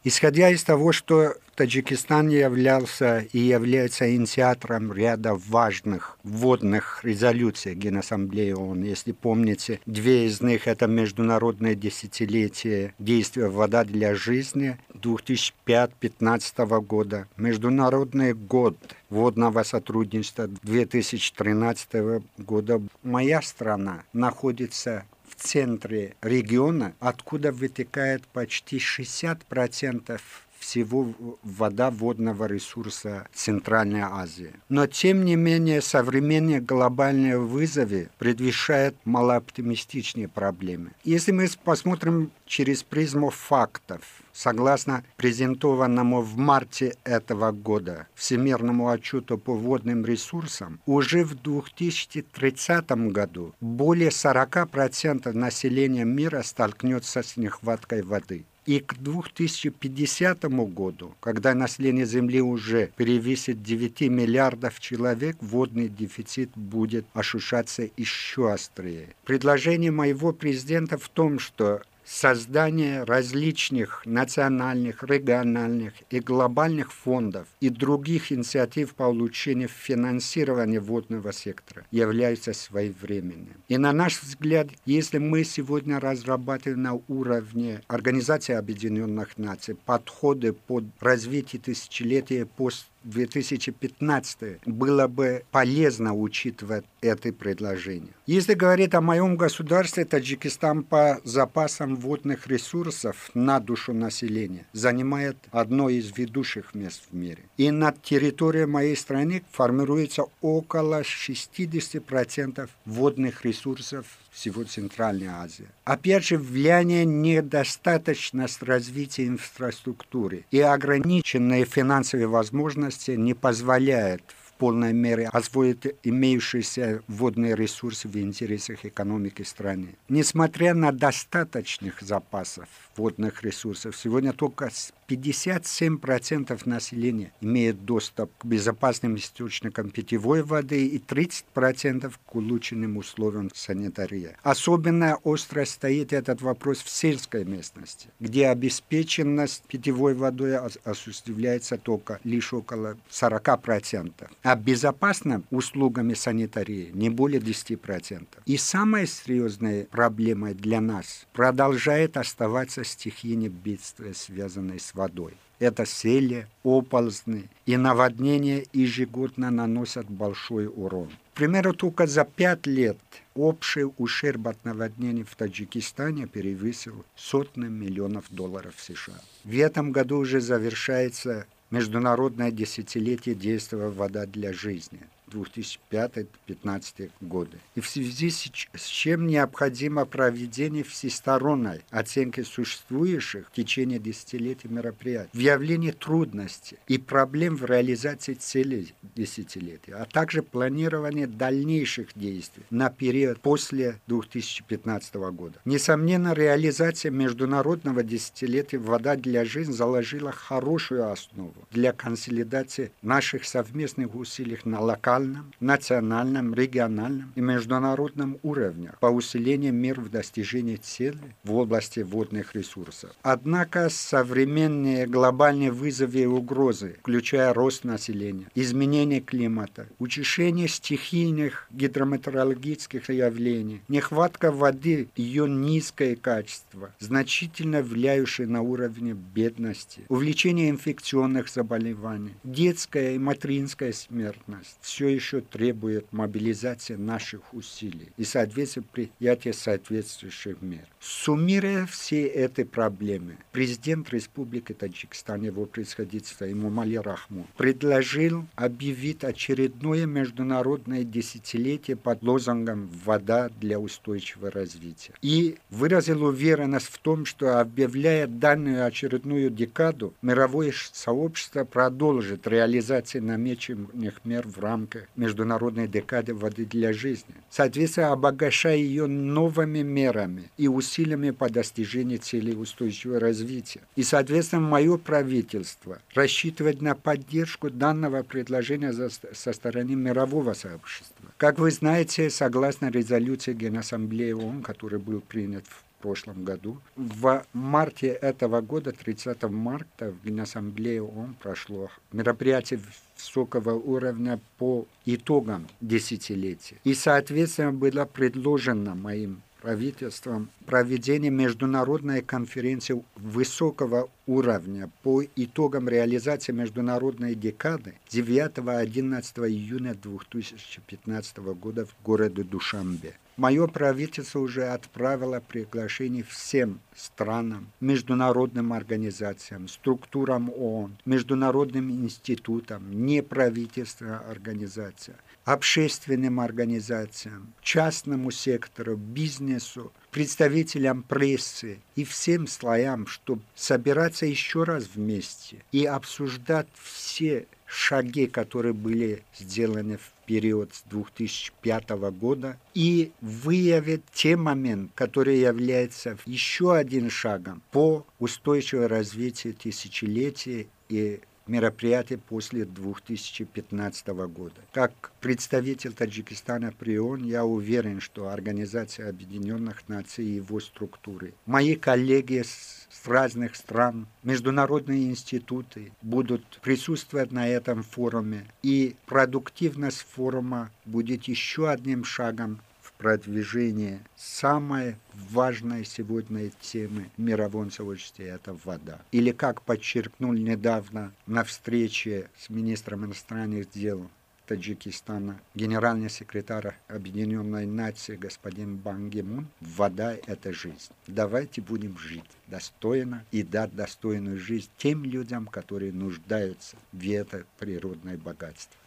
Исходя из того, что Таджикистан являлся и является инициатором ряда важных вводных резолюций Генассамблеи ООН, если помните, две из них – это Международное десятилетие действия «Вода для жизни» 2005-2015 года, Международный год водного сотрудничества 2013 года. Моя страна находится в центре региона, откуда вытекает почти 60% всего вода водного ресурса Центральной Азии. Но, тем не менее, современные глобальные вызовы предвещают малооптимистичные проблемы. Если мы посмотрим через призму фактов, согласно презентованному в марте этого года Всемирному отчету по водным ресурсам, уже в 2030 году более 40% населения мира столкнется с нехваткой воды. И к 2050 году, когда население Земли уже превысит 9 миллиардов человек, водный дефицит будет ощущаться еще острее. Предложение моего президента в том, что создание различных национальных, региональных и глобальных фондов и других инициатив по улучшению финансирования водного сектора является своевременным. И на наш взгляд, если мы сегодня разрабатываем на уровне Организации Объединенных Наций подходы под развитие тысячелетия пост 2015 было бы полезно учитывать это предложение. Если говорить о моем государстве, Таджикистан по запасам водных ресурсов на душу населения занимает одно из ведущих мест в мире. И на территории моей страны формируется около 60% водных ресурсов всего Центральной Азии. Опять же, влияние недостаточности развития инфраструктуры и ограниченные финансовые возможности не позволяют в полной мере освоить имеющиеся водные ресурсы в интересах экономики страны. Несмотря на достаточных запасов водных ресурсов, сегодня только 57% населения имеет доступ к безопасным источникам питьевой воды и 30% к улучшенным условиям санитарии. Особенно остро стоит этот вопрос в сельской местности, где обеспеченность питьевой водой осуществляется только лишь около 40%, а безопасными услугами санитарии не более 10%. И самой серьезной проблемой для нас продолжает оставаться стихийные бедствия, связанные с водой. Это сели, оползни и наводнения ежегодно наносят большой урон. К примеру, только за 5 лет общий ущерб от наводнений в Таджикистане перевысил $100 миллионов США. В этом году уже завершается Международное десятилетие действия «Вода для жизни» 2005-2015 годы. И в связи с чем необходимо проведение всесторонней оценки существующих в течение десятилетий мероприятий, выявление трудностей и проблем в реализации целей десятилетия, а также планирование дальнейших действий на период после 2015 года. Несомненно, реализация Международного десятилетия «Вода для жизни» заложила хорошую основу для консолидации наших совместных усилий на локальном, национальном, региональном и международном уровнях по усилению мер в достижении целей в области водных ресурсов. Однако современные глобальные вызовы и угрозы, включая рост населения, изменение климата, учащение стихийных гидрометеорологических явлений, нехватка воды, ее низкое качество, значительно влияющие на уровень бедности, увеличение инфекционных заболеваний, детская и материнская смертность, все еще требует мобилизации наших усилий и соответственно принятия соответствующих мер. Суммируя все эти проблемы, президент Республики Таджикистан, его превосходительство Эмомали Рахмон, предложил объявить очередное международное десятилетие под лозунгом «Вода для устойчивого развития». И выразил уверенность в том, что, объявляя данную очередную декаду, мировое сообщество продолжит реализацию намеченных мер в рамках международной декады воды для жизни, соответственно, обогащая ее новыми мерами и усилиями по достижению целей устойчивого развития. И, соответственно, мое правительство рассчитывает на поддержку данного предложения со стороны мирового сообщества. Как вы знаете, согласно резолюции Генассамблеи ООН, который был принят в прошлом году. В марте этого года, 30 марта, в Генассамблее ООН прошло мероприятие высокого уровня по итогам десятилетия. И, соответственно, было предложено моим правительством проведение международной конференции высокого уровня по итогам реализации международной декады 9-11 июня 2015 года в городе Душанбе. Мое правительство уже отправило приглашение всем странам, международным организациям, структурам ООН, международным институтам, неправительственным организациям, общественным организациям, частному сектору, бизнесу, представителям прессы и всем слоям, чтобы собираться еще раз вместе и обсуждать все шаги, которые были сделаны в период с 2005 года, и выявить те моменты, которые являются еще одним шагом по устойчивому развитию тысячелетия и мероприятий после 2015 года. Как представитель Таджикистана при ООН, я уверен, что Организация Объединенных Наций и его структуры, мои коллеги с разных стран, международные институты будут присутствовать на этом форуме, и продуктивность форума будет еще одним шагом в продвижении самой важной сегодня темы в мировом сообществе – это вода. Или, как подчеркнул недавно на встрече с министром иностранных дел Таджикистана генеральный секретарь Объединенной Нации господин Бан Ки Мун: вода – это жизнь. Давайте будем жить достойно и дать достойную жизнь тем людям, которые нуждаются в это природное богатство.